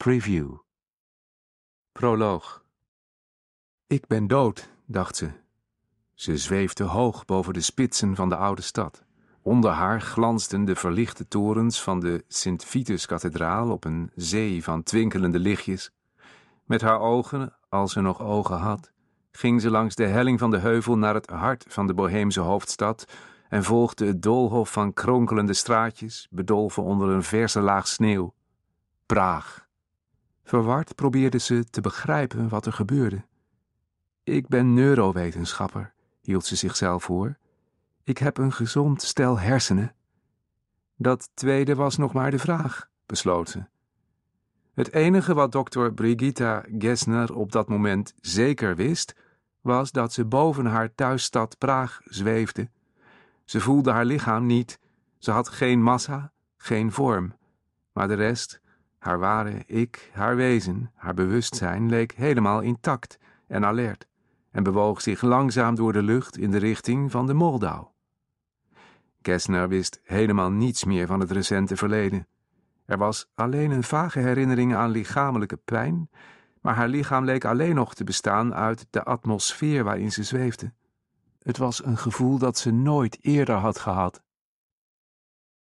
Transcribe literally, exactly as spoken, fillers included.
Preview. Proloog. Ik ben dood, dacht ze. Ze zweefde hoog boven de spitsen van de oude stad. Onder haar glansden de verlichte torens van de Sint-Vitus-kathedraal op een zee van twinkelende lichtjes. Met haar ogen, als ze nog ogen had, ging ze langs de helling van de heuvel naar het hart van de Boheemse hoofdstad en volgde het doolhof van kronkelende straatjes, bedolven onder een verse laag sneeuw. Praag. Verward probeerde ze te begrijpen wat er gebeurde. Ik ben neurowetenschapper, hield ze zichzelf voor. Ik heb een gezond stel hersenen. Dat tweede was nog maar de vraag, besloot ze. Het enige wat dokter Brigitta Gessner op dat moment zeker wist, was dat ze boven haar thuisstad Praag zweefde. Ze voelde haar lichaam niet, ze had geen massa, geen vorm. Maar de rest, haar ware ik, haar wezen, haar bewustzijn leek helemaal intact en alert en bewoog zich langzaam door de lucht in de richting van de Moldau. Gessner wist helemaal niets meer van het recente verleden. Er was alleen een vage herinnering aan lichamelijke pijn, maar haar lichaam leek alleen nog te bestaan uit de atmosfeer waarin ze zweefde. Het was een gevoel dat ze nooit eerder had gehad.